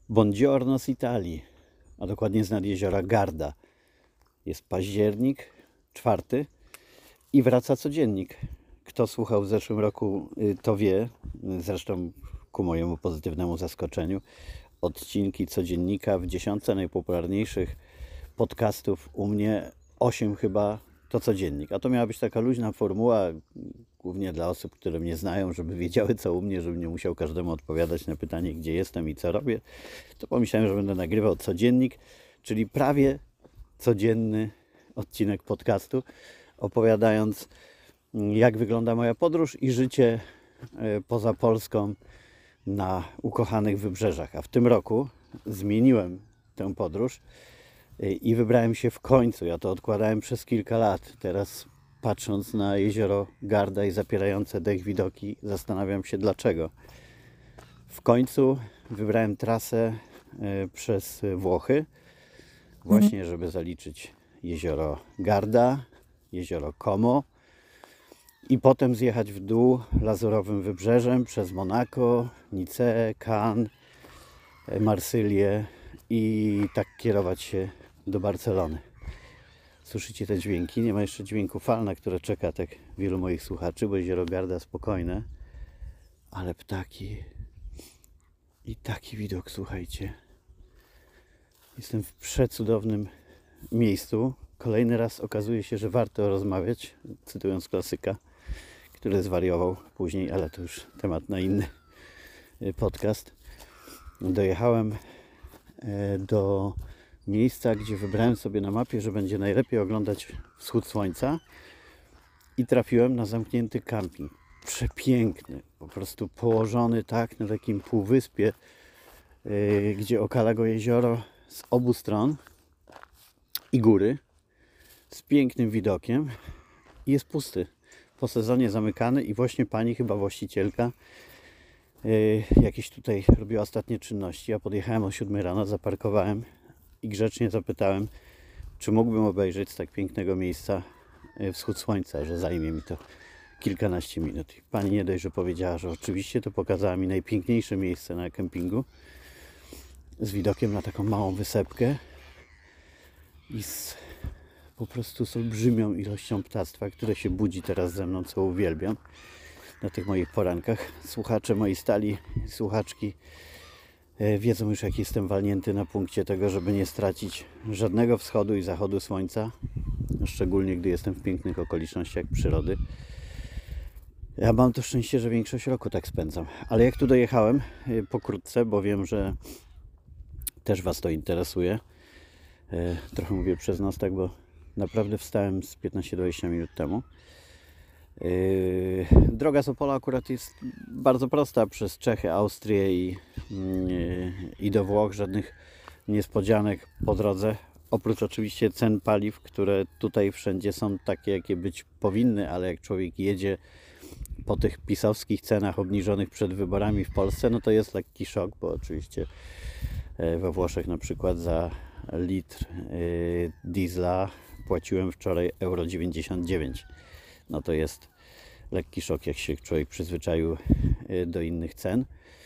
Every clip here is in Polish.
Buongiorno z Italii, a dokładnie z nad jeziora Garda. Jest październik, 4 i wraca codziennik. Kto słuchał w zeszłym roku, to wie, zresztą ku mojemu pozytywnemu zaskoczeniu, odcinki codziennika w 10 najpopularniejszych podcastów u mnie, 8 chyba to codziennik. A to miała być taka luźna formuła, głównie dla osób, które mnie znają, żeby wiedziały co u mnie, żebym nie musiał każdemu odpowiadać na pytanie, gdzie jestem i co robię. To pomyślałem, że będę nagrywał codziennik, czyli prawie codzienny odcinek podcastu, opowiadając, jak wygląda moja podróż i życie poza Polską na ukochanych wybrzeżach. A w tym roku zmieniłem tę podróż i wybrałem się w końcu. Ja to odkładałem przez kilka lat. Teraz, patrząc na jezioro Garda i zapierające dech widoki, zastanawiam się dlaczego. W końcu wybrałem trasę przez Włochy, właśnie żeby zaliczyć jezioro Garda, jezioro Como i potem zjechać w dół lazurowym wybrzeżem przez Monako, Nicea, Cannes, Marsylię i tak kierować się do Barcelony. Słyszycie te dźwięki? Nie ma jeszcze dźwięku fal, na które czeka tak wielu moich słuchaczy, bo jezioro Garda spokojne, ale ptaki i taki widok, słuchajcie. Jestem w przecudownym miejscu. Kolejny raz okazuje się, że warto rozmawiać, cytując klasyka, który zwariował później, ale to już temat na inny podcast. Dojechałem do miejsca, gdzie wybrałem sobie na mapie, że będzie najlepiej oglądać wschód słońca i trafiłem na zamknięty camping. Przepiękny, po prostu położony tak na takim półwyspie, gdzie okala go jezioro z obu stron i góry z pięknym widokiem i jest pusty. Po sezonie zamykany i właśnie pani, chyba właścicielka, jakieś tutaj robiła ostatnie czynności. Ja podjechałem o 7 rano, zaparkowałem i grzecznie zapytałem, czy mógłbym obejrzeć z tak pięknego miejsca wschód słońca, że zajmie mi to kilkanaście minut. I pani nie dość, że powiedziała, że oczywiście, to pokazała mi najpiękniejsze miejsce na kempingu z widokiem na taką małą wysepkę i po prostu z olbrzymią ilością ptactwa, które się budzi teraz ze mną, co uwielbiam na tych moich porankach. Słuchacze moi stali, słuchaczki wiedzą już, jak jestem walnięty na punkcie tego, żeby nie stracić żadnego wschodu i zachodu słońca, szczególnie gdy jestem w pięknych okolicznościach przyrody. Ja mam to szczęście, że większość roku tak spędzam. Ale jak tu dojechałem, pokrótce, bo wiem, że też Was to interesuje. Trochę mówię przez nos, tak, bo naprawdę wstałem z 15-20 minut temu. Droga z Opola akurat jest bardzo prosta, przez Czechy, Austrię i do Włoch. Żadnych niespodzianek po drodze. Oprócz oczywiście cen paliw, które tutaj wszędzie są takie, jakie być powinny, ale jak człowiek jedzie po tych pisowskich cenach obniżonych przed wyborami w Polsce, no to jest lekki szok, bo oczywiście we Włoszech na przykład za litr diesla płaciłem wczoraj euro 99. No to jest lekki szok, jak się człowiek przyzwyczaił do innych cen.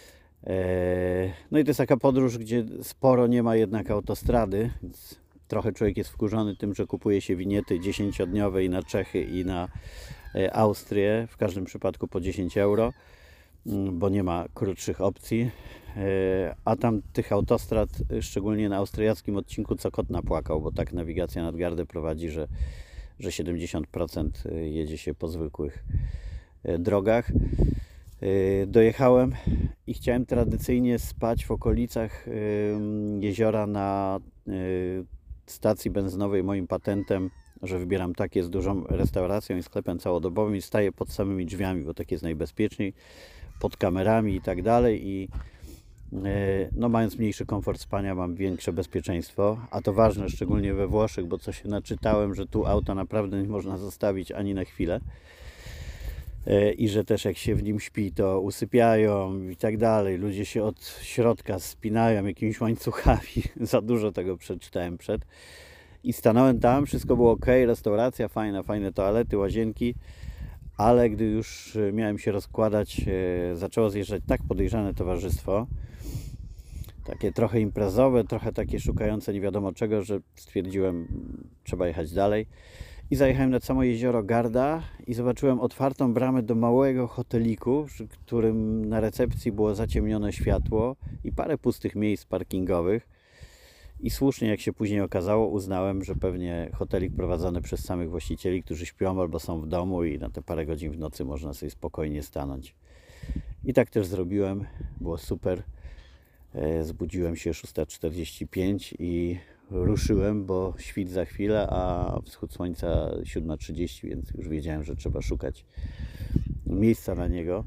No i to jest taka podróż, gdzie sporo nie ma jednak autostrady, więc trochę człowiek jest wkurzony tym, że kupuje się winiety 10-dniowe i na Czechy, i na Austrię, w każdym przypadku po 10 euro, bo nie ma krótszych opcji. A tam tych autostrad, szczególnie na austriackim odcinku, co kot napłakał, bo tak nawigacja nad Gardę prowadzi, że 70% jedzie się po zwykłych drogach. Dojechałem i chciałem tradycyjnie spać w okolicach jeziora na stacji benzynowej. Moim patentem, że wybieram takie z dużą restauracją i sklepem całodobowym i staję pod samymi drzwiami, bo tak jest najbezpieczniej, pod kamerami i tak dalej. I no, mając mniejszy komfort spania, mam większe bezpieczeństwo, a to ważne szczególnie we Włoszech, bo co się naczytałem, że tu auta naprawdę nie można zostawić ani na chwilę i że też jak się w nim śpi, to usypiają i tak dalej. Ludzie się od środka spinają jakimiś łańcuchami. Za dużo tego przeczytałem przed. I stanąłem tam, wszystko było ok, restauracja fajna, fajne toalety, łazienki, ale gdy już miałem się rozkładać, zaczęło zjeżdżać tak podejrzane towarzystwo, takie trochę imprezowe, trochę takie szukające nie wiadomo czego, że stwierdziłem, trzeba jechać dalej. I zajechałem nad samo jezioro Garda i zobaczyłem otwartą bramę do małego hoteliku, przy którym na recepcji było zaciemnione światło i parę pustych miejsc parkingowych. I słusznie, jak się później okazało, uznałem, że pewnie hotelik prowadzony przez samych właścicieli, którzy śpią albo są w domu i na te parę godzin w nocy można sobie spokojnie stanąć. I tak też zrobiłem, było super. Zbudziłem się 6:45 i ruszyłem, bo świt za chwilę, a wschód słońca 7:30, więc już wiedziałem, że trzeba szukać miejsca na niego.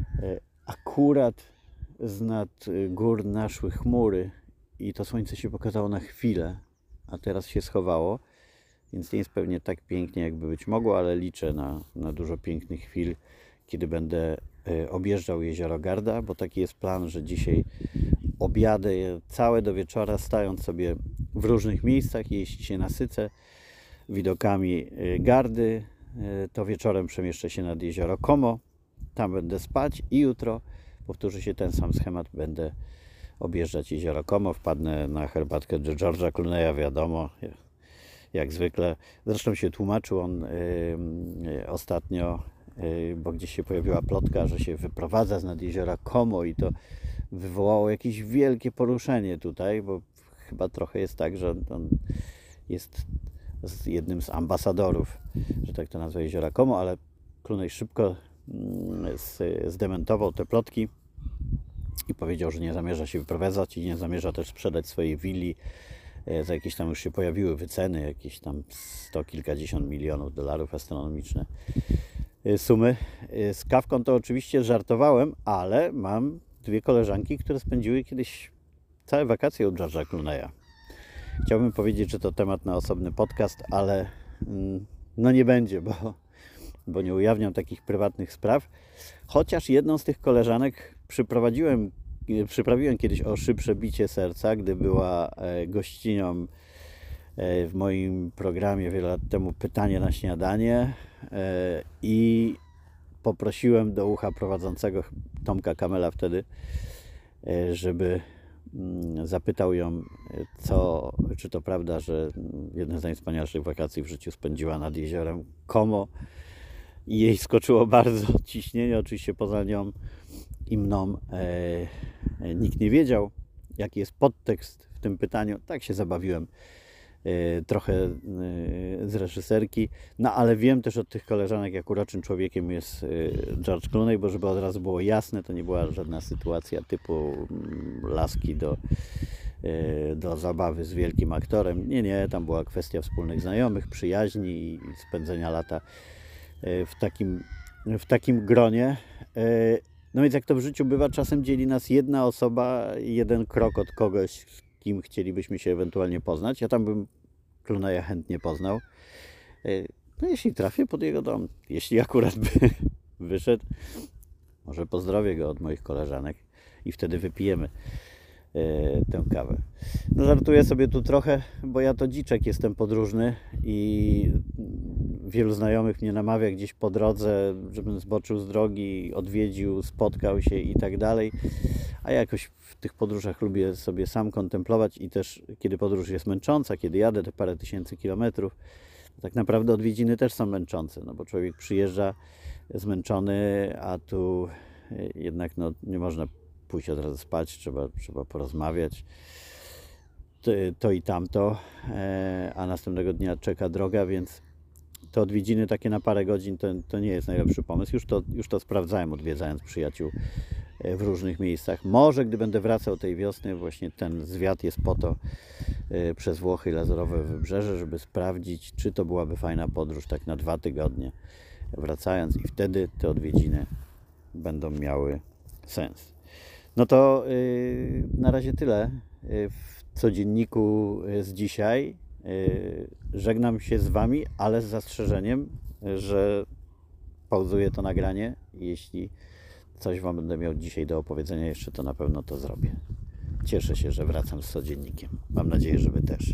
Akurat z nad gór naszły chmury i to słońce się pokazało na chwilę, a teraz się schowało, więc nie jest pewnie tak pięknie, jakby być mogło, ale liczę na dużo pięknych chwil, kiedy będę objeżdżał jezioro Garda, bo taki jest plan, że dzisiaj objadę całe do wieczora, stając sobie w różnych miejscach i jeśli się nasycę widokami Gardy, to wieczorem przemieszczę się nad jezioro Como, tam będę spać i jutro powtórzy się ten sam schemat, będę objeżdżać jezioro Como, wpadnę na herbatkę do George'a Clooney'a, wiadomo, jak zwykle. Zresztą się tłumaczył on ostatnio, bo gdzieś się pojawiła plotka, że się wyprowadza z nad jeziora Como i to wywołało jakieś wielkie poruszenie tutaj, bo chyba trochę jest tak, że on jest jednym z ambasadorów, że tak to nazwę, jeziora Como, ale Clooney szybko zdementował te plotki i powiedział, że nie zamierza się wyprowadzać i nie zamierza też sprzedać swojej willi. Za jakieś tam już się pojawiły wyceny, jakieś tam 100 kilkadziesiąt milionów dolarów, astronomiczne sumy. Z kawką to oczywiście żartowałem, ale mam dwie koleżanki, które spędziły kiedyś całe wakacje u George'a Clooney'a. Chciałbym powiedzieć, że to temat na osobny podcast, ale no nie będzie, bo nie ujawniam takich prywatnych spraw. Chociaż jedną z tych koleżanek przyprawiłem kiedyś o szybsze bicie serca, gdy była gościnią w moim programie wiele lat temu Pytanie na śniadanie i poprosiłem do ucha prowadzącego Tomka Kamela wtedy, żeby zapytał ją, czy to prawda, że jedne z najwspanialszych wakacji w życiu spędziła nad jeziorem Como i jej skoczyło bardzo ciśnienie, oczywiście poza nią i mną nikt nie wiedział, jaki jest podtekst w tym pytaniu. Tak się zabawiłem trochę z reżyserki, no ale wiem też od tych koleżanek, jak uroczym człowiekiem jest George Clooney, bo żeby od razu było jasne, to nie była żadna sytuacja typu laski do zabawy z wielkim aktorem. Nie, tam była kwestia wspólnych znajomych, przyjaźni i spędzenia lata w takim gronie. No więc jak to w życiu bywa, czasem dzieli nas jedna osoba, jeden krok od kogoś, z kim chcielibyśmy się ewentualnie poznać. Ja tam bym Clooney'a chętnie poznał. No jeśli trafię pod jego dom, jeśli akurat by wyszedł, może pozdrowię go od moich koleżanek i wtedy wypijemy tę kawę. No żartuję sobie tu trochę, bo ja to dziczek, jestem podróżny i wielu znajomych mnie namawia gdzieś po drodze, żebym zboczył z drogi, odwiedził, spotkał się i tak dalej. A ja jakoś w tych podróżach lubię sobie sam kontemplować i też kiedy podróż jest męcząca, kiedy jadę te parę tysięcy kilometrów, to tak naprawdę odwiedziny też są męczące, no bo człowiek przyjeżdża zmęczony, a tu jednak no, nie można pójść od razu spać, trzeba porozmawiać, to i tamto, a następnego dnia czeka droga, więc te odwiedziny takie na parę godzin to nie jest najlepszy pomysł. Już to sprawdzałem, odwiedzając przyjaciół w różnych miejscach. Może gdy będę wracał tej wiosny, właśnie ten zwiat jest po to przez Włochy i Lazurowe Wybrzeże, żeby sprawdzić, czy to byłaby fajna podróż tak na 2 tygodnie wracając i wtedy te odwiedziny będą miały sens. No to na razie tyle w codzienniku z dzisiaj. Żegnam się z Wami, ale z zastrzeżeniem, że pauzuję to nagranie. Jeśli coś Wam będę miał dzisiaj do opowiedzenia jeszcze, to na pewno to zrobię. Cieszę się, że wracam z codziennikiem. Mam nadzieję, że Wy też.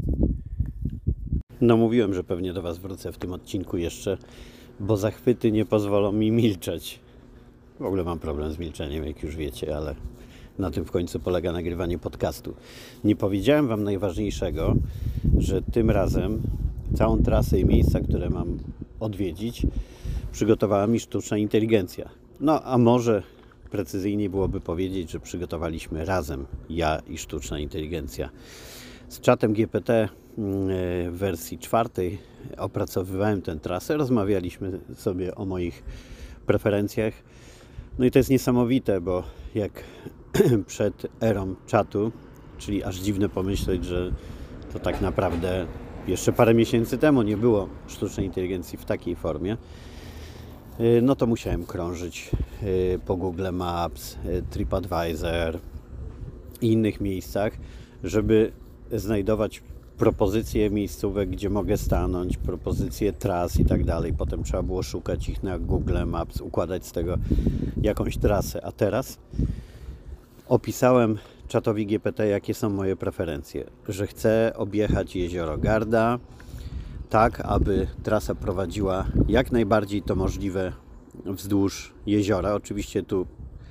No mówiłem, że pewnie do Was wrócę w tym odcinku jeszcze, bo zachwyty nie pozwolą mi milczeć. W ogóle mam problem z milczeniem, jak już wiecie, ale Na tym w końcu polega nagrywanie podcastu. Nie powiedziałem Wam najważniejszego, że tym razem całą trasę i miejsca, które mam odwiedzić, przygotowała mi sztuczna inteligencja. No a może precyzyjniej byłoby powiedzieć, że przygotowaliśmy razem, ja i sztuczna inteligencja. Z czatem GPT w wersji 4 opracowywałem tę trasę, rozmawialiśmy sobie o moich preferencjach. No i to jest niesamowite, bo jak przed erą czatu, czyli aż dziwne pomyśleć, że to tak naprawdę jeszcze parę miesięcy temu nie było sztucznej inteligencji w takiej formie, no to musiałem krążyć po Google Maps, TripAdvisor i innych miejscach, żeby znajdować propozycje miejscówek, gdzie mogę stanąć, propozycje tras i tak dalej. Potem trzeba było szukać ich na Google Maps, układać z tego jakąś trasę. A teraz opisałem czatowi GPT, jakie są moje preferencje. Że chcę objechać jezioro Garda tak, aby trasa prowadziła jak najbardziej to możliwe wzdłuż jeziora. Oczywiście tu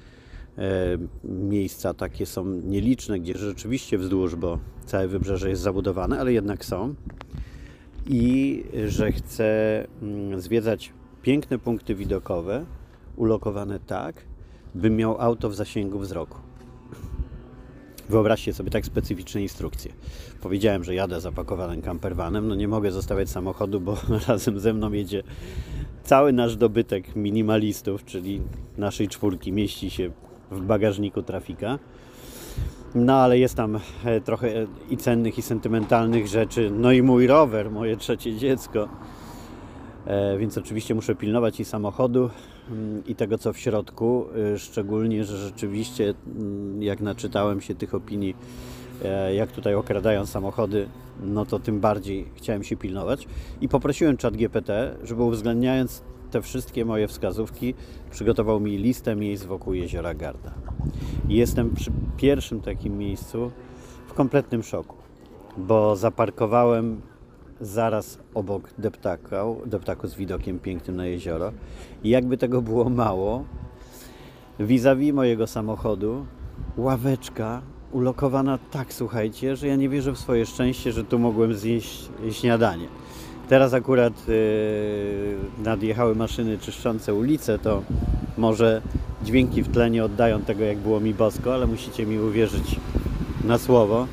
miejsca takie są nieliczne, gdzie rzeczywiście wzdłuż, bo całe wybrzeże jest zabudowane, ale jednak są. I że chcę zwiedzać piękne punkty widokowe, ulokowane tak, bym miał auto w zasięgu wzroku. Wyobraźcie sobie tak specyficzne instrukcje. Powiedziałem, że jadę zapakowanym campervanem, no nie mogę zostawiać samochodu, bo razem ze mną jedzie cały nasz dobytek minimalistów, czyli naszej czwórki, mieści się w bagażniku Trafika. No ale jest tam trochę i cennych, i sentymentalnych rzeczy. No i mój rower, moje trzecie dziecko. Więc oczywiście muszę pilnować i samochodu, i tego, co w środku. Szczególnie, że rzeczywiście, jak naczytałem się tych opinii, jak tutaj okradają samochody, no to tym bardziej chciałem się pilnować. I poprosiłem ChatGPT, żeby uwzględniając te wszystkie moje wskazówki, przygotował mi listę miejsc wokół jeziora Garda. I jestem przy pierwszym takim miejscu w kompletnym szoku, bo zaparkowałem zaraz obok deptaku z widokiem pięknym na jezioro. I jakby tego było mało, vis-a-vis mojego samochodu ławeczka ulokowana tak, słuchajcie, że ja nie wierzę w swoje szczęście, że tu mogłem zjeść śniadanie. Teraz akurat nadjechały maszyny czyszczące ulice, to może dźwięki w tle nie oddają tego, jak było mi bosko, ale musicie mi uwierzyć na słowo.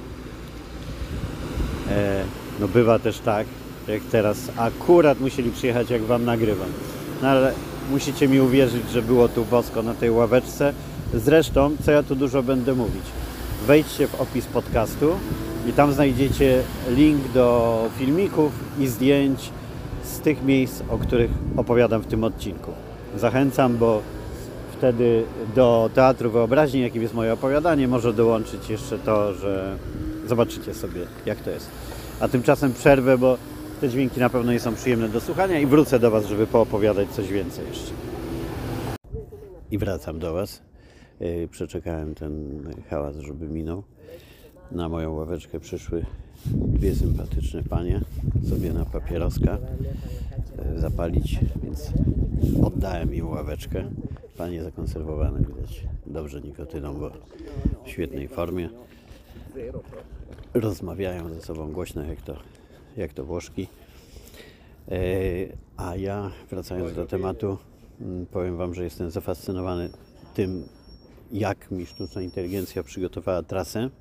No bywa też tak, jak teraz akurat musieli przyjechać, jak Wam nagrywam. No ale musicie mi uwierzyć, że było tu bosko na tej ławeczce. Zresztą, co ja tu dużo będę mówić. Wejdźcie w opis podcastu i tam znajdziecie link do filmików i zdjęć z tych miejsc, o których opowiadam w tym odcinku. Zachęcam, bo wtedy do teatru wyobraźni, jakim jest moje opowiadanie, może dołączyć jeszcze to, że zobaczycie sobie, jak to jest. A tymczasem przerwę, bo te dźwięki na pewno nie są przyjemne do słuchania i wrócę do Was, żeby poopowiadać coś więcej jeszcze. I wracam do Was. Przeczekałem ten hałas, żeby minął. Na moją ławeczkę przyszły dwie sympatyczne panie sobie na papieroska zapalić, więc oddałem im ławeczkę. Panie zakonserwowane, widać dobrze nikotyną, bo w świetnej formie. Rozmawiają ze sobą głośno, jak to Włoszki. A ja, wracając do tematu, powiem Wam, że jestem zafascynowany tym, jak mi sztuczna inteligencja przygotowała trasę,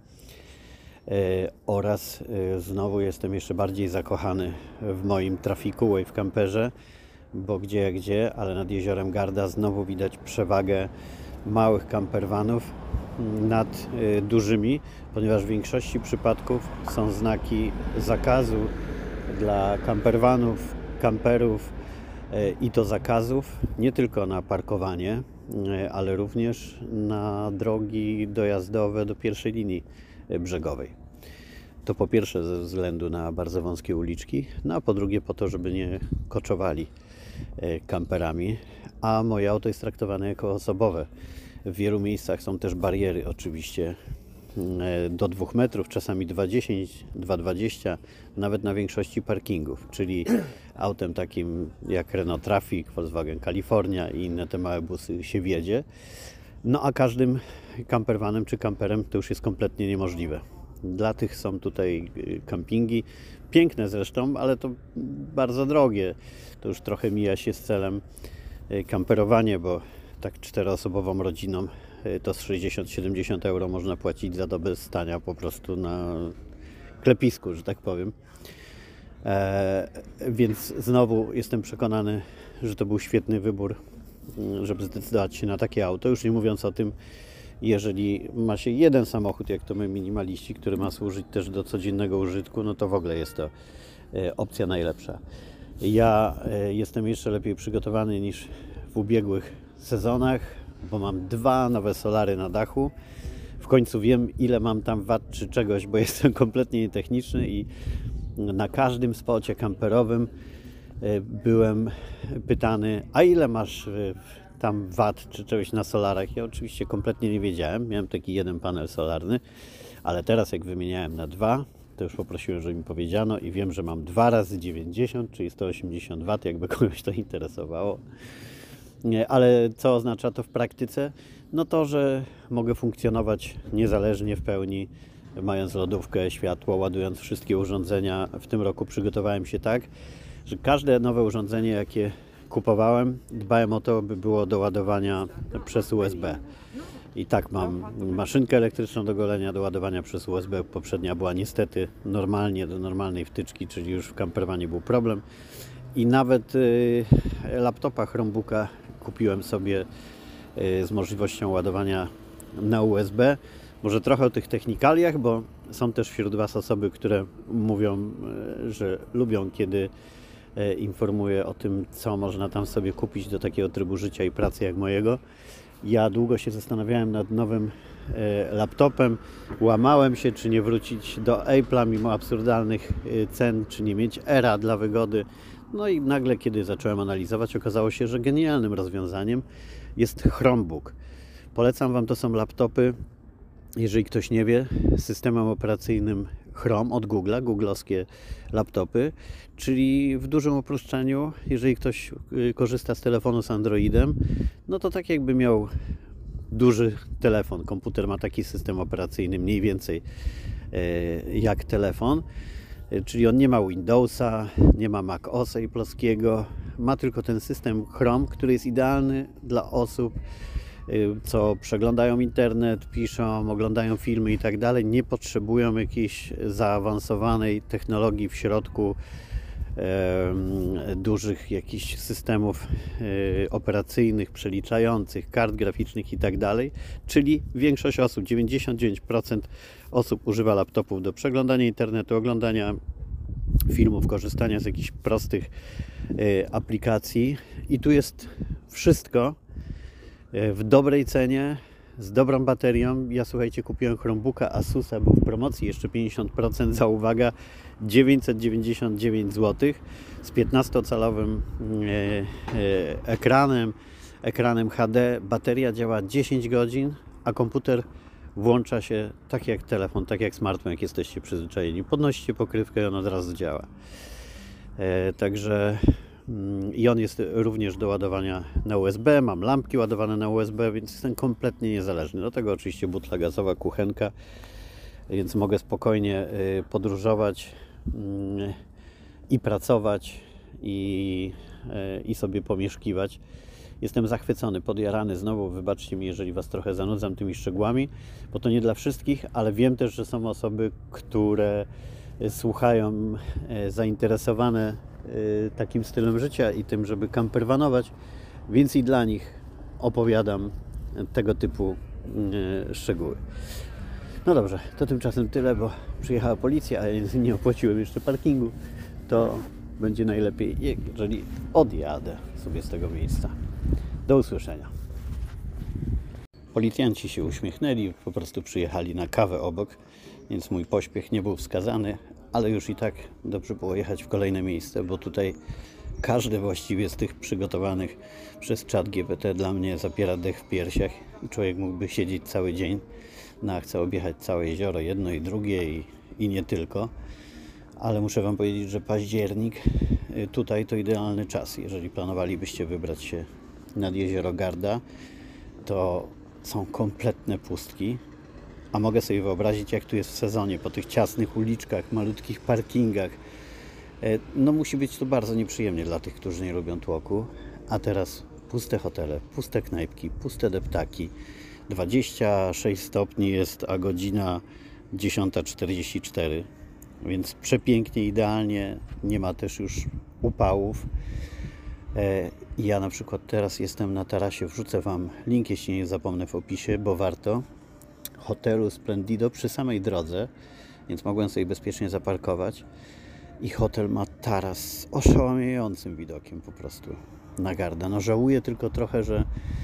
oraz znowu jestem jeszcze bardziej zakochany w moim Trafiku Wave Camperze, bo gdzie, ale nad jeziorem Garda znowu widać przewagę małych campervanów nad dużymi, ponieważ w większości przypadków są znaki zakazu dla campervanów, kamperów i to zakazów nie tylko na parkowanie, ale również na drogi dojazdowe do pierwszej linii brzegowej. To po pierwsze ze względu na bardzo wąskie uliczki, no a po drugie po to, żeby nie koczowali kamperami, a moje auto jest traktowane jako osobowe. W wielu miejscach są też bariery, oczywiście do 2 metrów, czasami 2,10, 2,20, nawet na większości parkingów, czyli autem takim jak Renault Trafic, Volkswagen California i inne te małe busy się wiedzie. No a każdym campervanem czy camperem to już jest kompletnie niemożliwe. Dla tych są tutaj campingi, piękne zresztą, ale to bardzo drogie. To już trochę mija się z celem kamperowanie, bo tak 4-osobową rodziną to z 60-70 euro można płacić za dobę stania po prostu na klepisku, że tak powiem. Więc znowu jestem przekonany, że to był świetny wybór, żeby zdecydować się na takie auto. Już nie mówiąc o tym, jeżeli ma się jeden samochód, jak to my minimaliści, który ma służyć też do codziennego użytku, no to w ogóle jest to opcja najlepsza. Ja jestem jeszcze lepiej przygotowany niż w ubiegłych sezonach, bo mam 2 nowe solary na dachu. W końcu wiem, ile mam tam wat czy czegoś, bo jestem kompletnie nietechniczny i na każdym spocie kamperowym byłem pytany, a ile masz tam wat czy czegoś na solarach. Ja oczywiście kompletnie nie wiedziałem, miałem taki jeden panel solarny, ale teraz jak wymieniałem na 2, to już poprosiłem, żeby mi powiedziano i wiem, że mam 2 razy 90, czyli 180 W, jakby kogoś to interesowało. Ale co oznacza to w praktyce? No to, że mogę funkcjonować niezależnie w pełni, mając lodówkę, światło, ładując wszystkie urządzenia. W tym roku przygotowałem się tak, że każde nowe urządzenie, jakie kupowałem, dbałem o to, by było do ładowania przez USB. I tak mam maszynkę elektryczną do golenia, do ładowania przez USB. Poprzednia była niestety normalnie, do normalnej wtyczki, czyli już w camperwanie był problem. I nawet laptopa Chromebooka kupiłem sobie z możliwością ładowania na USB. Może trochę o tych technikaliach, bo są też wśród Was osoby, które mówią, że lubią, kiedy informuję o tym, co można tam sobie kupić do takiego trybu życia i pracy jak mojego. Ja długo się zastanawiałem nad nowym laptopem. Łamałem się, czy nie wrócić do Apple'a mimo absurdalnych cen, czy nie mieć Era dla wygody. No i nagle, kiedy zacząłem analizować, okazało się, że genialnym rozwiązaniem jest Chromebook. Polecam Wam, to są laptopy, jeżeli ktoś nie wie, z systemem operacyjnym Chrome od Google'a, googlowskie laptopy, czyli w dużym uproszczeniu, jeżeli ktoś korzysta z telefonu z Androidem, no to tak jakby miał duży telefon. Komputer ma taki system operacyjny mniej więcej jak telefon, czyli on nie ma Windowsa, nie ma Mac OSa i polskiego, ma tylko ten system Chrome, który jest idealny dla osób, co przeglądają internet, piszą, oglądają filmy i tak dalej, nie potrzebują jakiejś zaawansowanej technologii w środku, dużych jakichś systemów operacyjnych, przeliczających, kart graficznych i tak dalej, czyli większość osób, 99% osób używa laptopów do przeglądania internetu, oglądania filmów, korzystania z jakichś prostych aplikacji i tu jest wszystko w dobrej cenie, z dobrą baterią. Ja, słuchajcie, kupiłem Chromebooka Asusa, był w promocji jeszcze 50% za, uwaga, 999 zł z 15-calowym ekranem HD. Bateria działa 10 godzin, a komputer włącza się tak jak telefon, tak jak smartfon, jak jesteście przyzwyczajeni. Podnosicie pokrywkę i on od razu działa. Także i on jest również do ładowania na USB, mam lampki ładowane na USB, więc jestem kompletnie niezależny. Do tego oczywiście butla gazowa, kuchenka, więc mogę spokojnie podróżować i pracować i sobie pomieszkiwać. Jestem zachwycony, podjarany znowu, wybaczcie mi, jeżeli Was trochę zanudzam tymi szczegółami, bo to nie dla wszystkich, ale wiem też, że są osoby, które słuchają zainteresowane takim stylem życia i tym, żeby campervanować, więc i dla nich opowiadam tego typu szczegóły. No dobrze, to tymczasem tyle, bo przyjechała policja, a ja nie opłaciłem jeszcze parkingu, to będzie najlepiej, jeżeli odjadę sobie z tego miejsca. Do usłyszenia. Policjanci się uśmiechnęli, po prostu przyjechali na kawę obok, więc mój pośpiech nie był wskazany, ale już i tak dobrze było jechać w kolejne miejsce, bo tutaj każdy właściwie z tych przygotowanych przez ChatGPT dla mnie zapiera dech w piersiach i człowiek mógłby siedzieć cały dzień. No, chcę objechać całe jezioro, jedno i drugie i nie tylko, ale muszę Wam powiedzieć, że październik tutaj to idealny czas. Jeżeli planowalibyście wybrać się nad jezioro Garda, to są kompletne pustki, a mogę sobie wyobrazić, jak tu jest w sezonie, po tych ciasnych uliczkach, malutkich parkingach. No musi być to bardzo nieprzyjemnie dla tych, którzy nie lubią tłoku. A teraz puste hotele, puste knajpki, puste deptaki. 26 stopni jest, a godzina 10:44, więc przepięknie, idealnie. Nie ma też już upałów. Ja na przykład teraz jestem na tarasie, wrzucę Wam link, jeśli nie zapomnę, w opisie, bo warto. Hotelu Splendido przy samej drodze, więc mogłem sobie bezpiecznie zaparkować. I hotel ma taras z oszałamiającym widokiem po prostu na Garda. No żałuję tylko trochę, że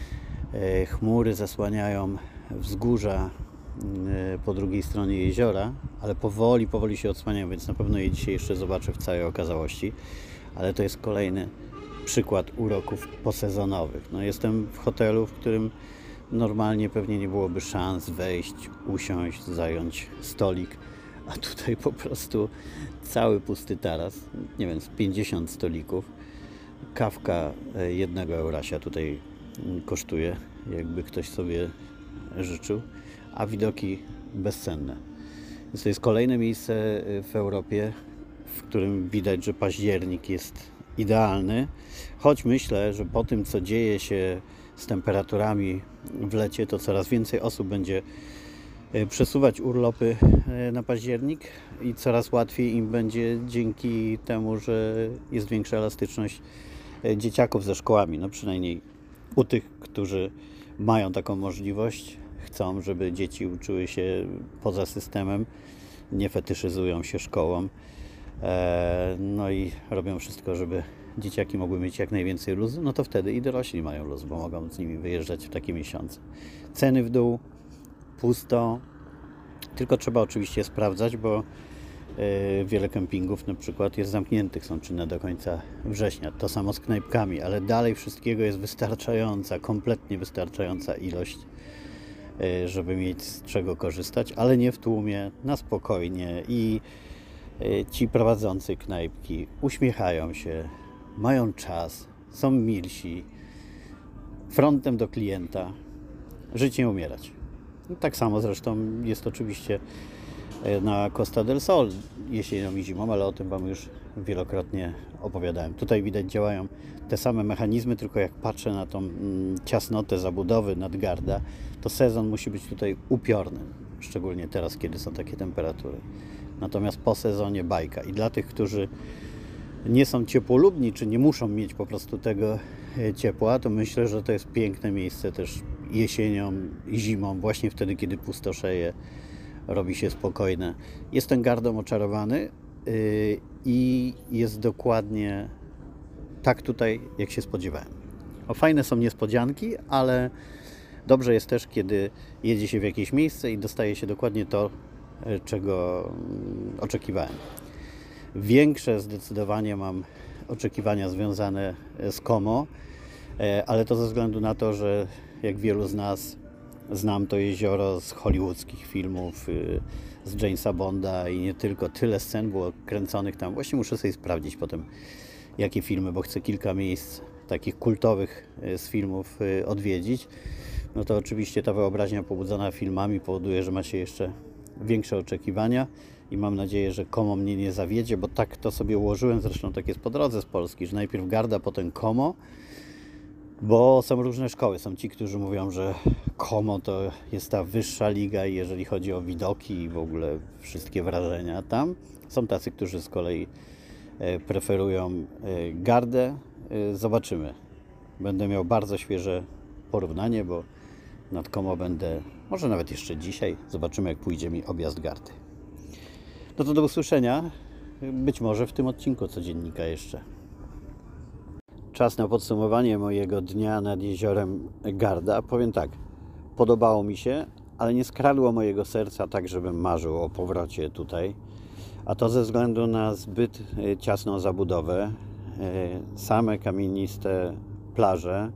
chmury zasłaniają wzgórza po drugiej stronie jeziora, ale powoli się odsłaniają, więc na pewno je dzisiaj jeszcze zobaczę w całej okazałości. Ale to jest kolejny przykład uroków posezonowych. No jestem w hotelu, w którym normalnie pewnie nie byłoby szans wejść, usiąść, zająć stolik, a tutaj po prostu cały pusty taras, nie wiem, z 50 stolików. Kawka 1 eurasia tutaj kosztuje, jakby ktoś sobie życzył, a widoki bezcenne. Więc to jest kolejne miejsce w Europie, w którym widać, że październik jest idealny, choć myślę, że po tym, co dzieje się z temperaturami w lecie, to coraz więcej osób będzie przesuwać urlopy na październik i coraz łatwiej im będzie dzięki temu, że jest większa elastyczność dzieciaków ze szkołami. No przynajmniej u tych, którzy mają taką możliwość, chcą, żeby dzieci uczyły się poza systemem, nie fetyszyzują się szkołą, no i robią wszystko, żeby dzieciaki mogły mieć jak najwięcej luzu, no to wtedy i dorośli mają luz, bo mogą z nimi wyjeżdżać w takie miesiące. Ceny w dół, pusto, tylko trzeba oczywiście sprawdzać, bo wiele kempingów na przykład jest zamkniętych, są czynne do końca września. To samo z knajpkami, ale dalej wszystkiego jest wystarczająca, kompletnie wystarczająca ilość, żeby mieć z czego korzystać, ale nie w tłumie, na spokojnie. I ci prowadzący knajpki uśmiechają się, mają czas, są milsi, frontem do klienta, żyć nie umierać. No, tak samo zresztą jest oczywiście na Costa del Sol jesienią i zimą, ale o tym Wam już wielokrotnie opowiadałem. Tutaj widać, działają te same mechanizmy, tylko jak patrzę na tą ciasnotę zabudowy nad Garda, to sezon musi być tutaj upiorny, szczególnie teraz, kiedy są takie temperatury. Natomiast po sezonie bajka. I dla tych, którzy nie są ciepłolubni, czy nie muszą mieć po prostu tego ciepła, to myślę, że to jest piękne miejsce też jesienią i zimą, właśnie wtedy, kiedy pustoszeje, robi się spokojne. Jestem Gardą oczarowany i jest dokładnie tak tutaj, jak się spodziewałem. Fajne są niespodzianki, ale dobrze jest też, kiedy jedzie się w jakieś miejsce i dostaje się dokładnie to, czego oczekiwałem. Większe zdecydowanie mam oczekiwania związane z Como, ale to ze względu na to, że jak wielu z nas znam to jezioro z hollywoodzkich filmów, z Jamesa Bonda i nie tylko. Tyle scen było kręconych tam. Właśnie muszę sobie sprawdzić potem, jakie filmy, bo chcę kilka miejsc takich kultowych z filmów odwiedzić. No to oczywiście ta wyobraźnia pobudzona filmami powoduje, że ma się jeszcze większe oczekiwania i mam nadzieję, że Como mnie nie zawiedzie, bo tak to sobie ułożyłem, zresztą tak jest po drodze z Polski, że najpierw Garda, potem Como, bo są różne szkoły. Są ci, którzy mówią, że Como to jest ta wyższa liga, jeżeli chodzi o widoki i w ogóle wszystkie wrażenia tam. Są tacy, którzy z kolei preferują Gardę. Zobaczymy. Będę miał bardzo świeże porównanie, bo nad Como będę może nawet jeszcze dzisiaj. Zobaczymy, jak pójdzie mi objazd Gardy. No to do usłyszenia. Być może w tym odcinku codziennika jeszcze. Czas na podsumowanie mojego dnia nad jeziorem Garda. Powiem tak, podobało mi się, ale nie skradło mojego serca tak, żebym marzył o powrocie tutaj. A to ze względu na zbyt ciasną zabudowę, same kamieniste plaże,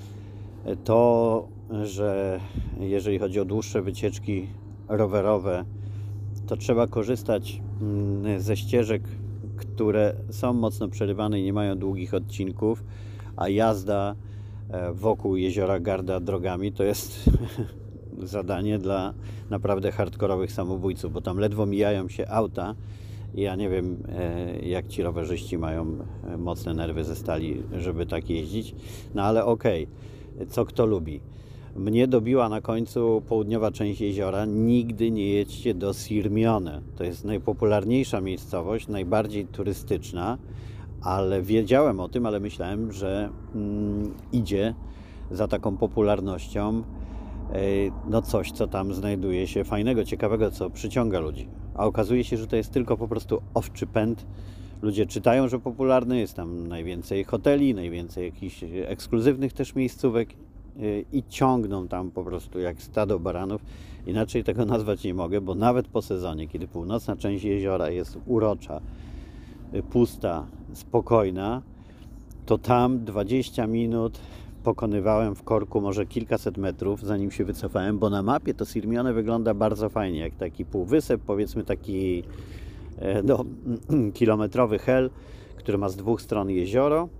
to, że jeżeli chodzi o dłuższe wycieczki rowerowe, to trzeba korzystać ze ścieżek, które są mocno przerywane i nie mają długich odcinków, a jazda wokół jeziora Garda drogami, to jest zadanie dla naprawdę hardkorowych samobójców, bo tam ledwo mijają się auta. Ja nie wiem, jak ci rowerzyści mają mocne nerwy ze stali, żeby tak jeździć. No ale okej, co kto lubi. Mnie dobiła na końcu południowa część jeziora. Nigdy nie jedźcie do Sirmione. To jest najpopularniejsza miejscowość, najbardziej turystyczna, ale wiedziałem o tym, ale myślałem, że idzie za taką popularnością no coś, co tam znajduje się fajnego, ciekawego, co przyciąga ludzi. A okazuje się, że to jest tylko po prostu owczy pęd. Ludzie czytają, że popularny, jest tam najwięcej hoteli, najwięcej jakichś ekskluzywnych też miejscówek i ciągną tam po prostu jak stado baranów. Inaczej tego nazwać nie mogę, bo nawet po sezonie, kiedy północna część jeziora jest urocza, pusta, spokojna, to tam 20 minut pokonywałem w korku może kilkaset metrów, zanim się wycofałem, bo na mapie to Sirmione wygląda bardzo fajnie, jak taki półwysep, powiedzmy taki kilometrowy hel, który ma z dwóch stron jezioro,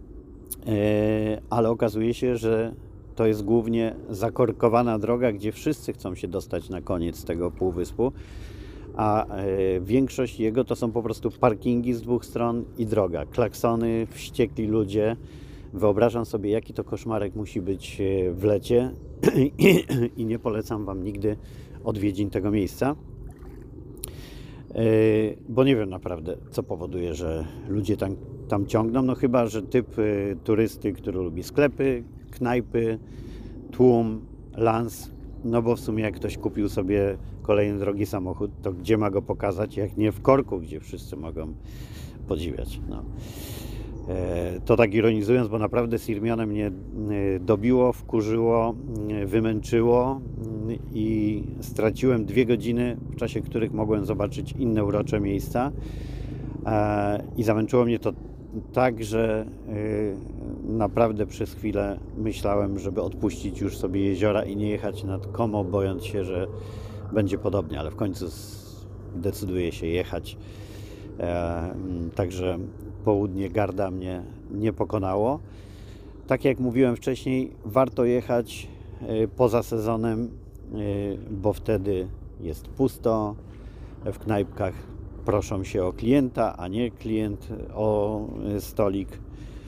ale okazuje się, że to jest głównie zakorkowana droga, gdzie wszyscy chcą się dostać na koniec tego półwyspu, a większość jego to są po prostu parkingi z dwóch stron i droga, klaksony, wściekli ludzie. Wyobrażam sobie, jaki to koszmarek musi być w lecie i nie polecam Wam nigdy odwiedzin tego miejsca, bo nie wiem naprawdę, co powoduje, że ludzie tam ciągną, no chyba, że typ turysty, który lubi sklepy, knajpy, tłum, lans, no bo w sumie jak ktoś kupił sobie kolejny drogi samochód, to gdzie ma go pokazać, jak nie w korku, gdzie wszyscy mogą podziwiać. No. To tak ironizując, bo naprawdę Sirmione mnie dobiło, wkurzyło, wymęczyło i straciłem 2 godziny, w czasie których mogłem zobaczyć inne urocze miejsca i zamęczyło mnie to tak, że naprawdę przez chwilę myślałem, żeby odpuścić już sobie jeziora i nie jechać nad Como, bojąc się, że będzie podobnie, ale w końcu decyduję się jechać. Także południe Garda mnie nie pokonało. Tak jak mówiłem wcześniej, warto jechać poza sezonem, bo wtedy jest pusto. W knajpkach proszą się o klienta, a nie klient o stolik.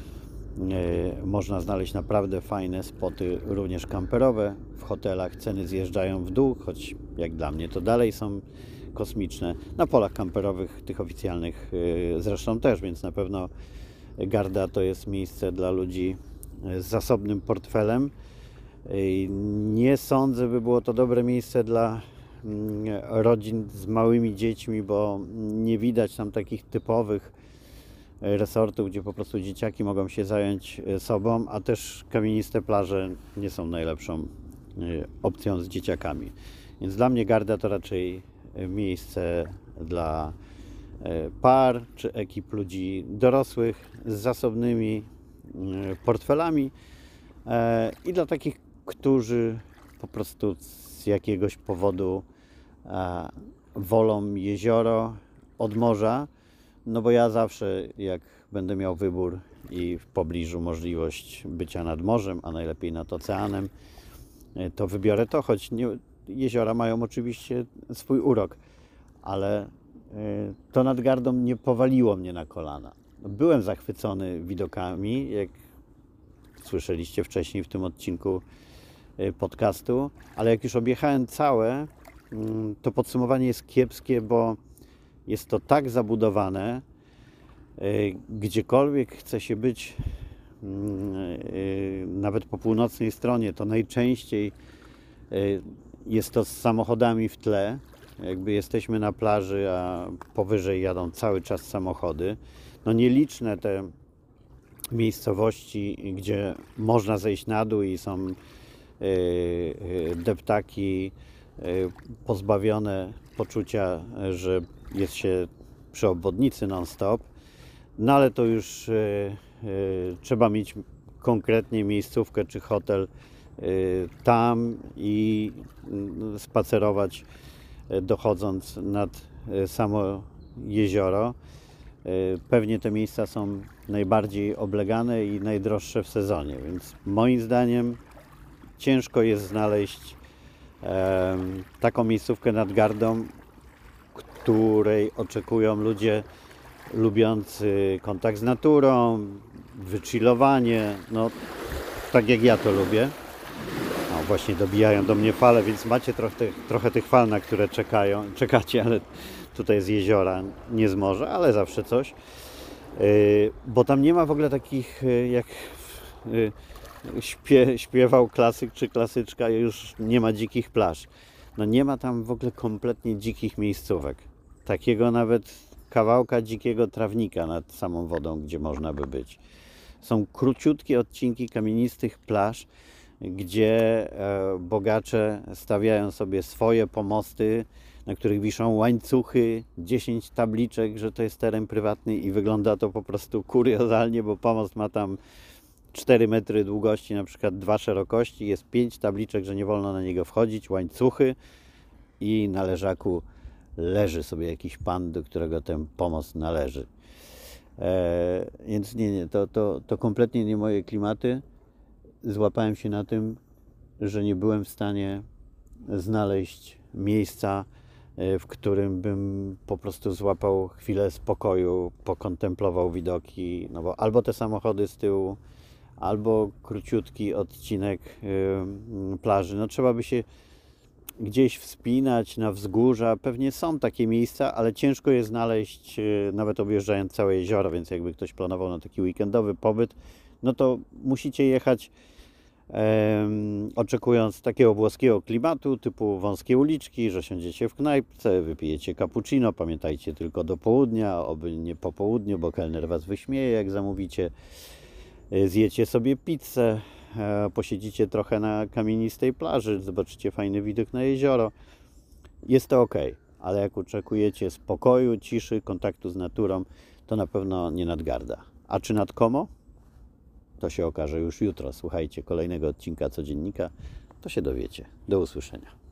Można znaleźć naprawdę fajne spoty, również kamperowe. W hotelach ceny zjeżdżają w dół, choć jak dla mnie to dalej są kosmiczne. Na polach kamperowych, tych oficjalnych zresztą też, więc na pewno Garda to jest miejsce dla ludzi z zasobnym portfelem. Nie sądzę, by było to dobre miejsce dla rodzin z małymi dziećmi, bo nie widać tam takich typowych resortów, gdzie po prostu dzieciaki mogą się zająć sobą, a też kamieniste plaże nie są najlepszą opcją z dzieciakami. Więc dla mnie Garda to raczej miejsce dla par czy ekip ludzi dorosłych z zasobnymi portfelami i dla takich, którzy po prostu z jakiegoś powodu wolą jezioro od morza, no bo ja zawsze, jak będę miał wybór i w pobliżu możliwość bycia nad morzem, a najlepiej nad oceanem, to wybiorę to, choć jeziora mają oczywiście swój urok, ale to nad Gardą nie powaliło mnie na kolana. Byłem zachwycony widokami, jak słyszeliście wcześniej w tym odcinku podcastu, ale jak już objechałem całe, to podsumowanie jest kiepskie, bo jest to tak zabudowane, gdziekolwiek chce się być, nawet po północnej stronie, to najczęściej jest to z samochodami w tle. Jakby jesteśmy na plaży, a powyżej jadą cały czas samochody. No nieliczne te miejscowości, gdzie można zejść na dół i są deptaki pozbawione poczucia, że jest się przy obwodnicy non-stop. No ale to już trzeba mieć konkretnie miejscówkę czy hotel tam i spacerować, dochodząc nad samo jezioro. Pewnie te miejsca są najbardziej oblegane i najdroższe w sezonie, więc moim zdaniem ciężko jest znaleźć taką miejscówkę nad Gardą, której oczekują ludzie lubiący kontakt z naturą, wychillowanie, no tak jak ja to lubię. No, właśnie dobijają do mnie fale, więc macie trochę tych fal, na które czekacie, ale tutaj z jeziora, nie z morza, ale zawsze coś. Bo tam nie ma w ogóle takich, jak śpiewał klasyk czy klasyczka, już nie ma dzikich plaż. No nie ma tam w ogóle kompletnie dzikich miejscówek. Takiego nawet kawałka dzikiego trawnika nad samą wodą, gdzie można by być. Są króciutkie odcinki kamienistych plaż, gdzie bogacze stawiają sobie swoje pomosty, na których wiszą łańcuchy, 10 tabliczek, że to jest teren prywatny i wygląda to po prostu kuriozalnie, bo pomost ma tam 4 metry długości, na przykład 2 szerokości, jest 5 tabliczek, że nie wolno na niego wchodzić, łańcuchy i na leżaku leży sobie jakiś pan, do którego ten pomost należy. Więc nie, to kompletnie nie moje klimaty. Złapałem się na tym, że nie byłem w stanie znaleźć miejsca, w którym bym po prostu złapał chwilę spokoju, pokontemplował widoki, no bo albo te samochody z tyłu, albo króciutki odcinek plaży. No trzeba by się gdzieś wspinać na wzgórza. Pewnie są takie miejsca, ale ciężko je znaleźć, nawet objeżdżając całe jezioro, więc jakby ktoś planował na taki weekendowy pobyt, no to musicie jechać oczekując takiego włoskiego klimatu, typu wąskie uliczki, że siądziecie w knajpce, wypijecie cappuccino, pamiętajcie tylko do południa, oby nie po południu, bo kelner was wyśmieje, jak zamówicie. Zjecie sobie pizzę, posiedzicie trochę na kamienistej plaży, zobaczycie fajny widok na jezioro. Jest to ok, ale jak oczekujecie spokoju, ciszy, kontaktu z naturą, to na pewno nie nad Garda. A czy nad Como? To się okaże już jutro. Słuchajcie kolejnego odcinka Codziennika, to się dowiecie. Do usłyszenia.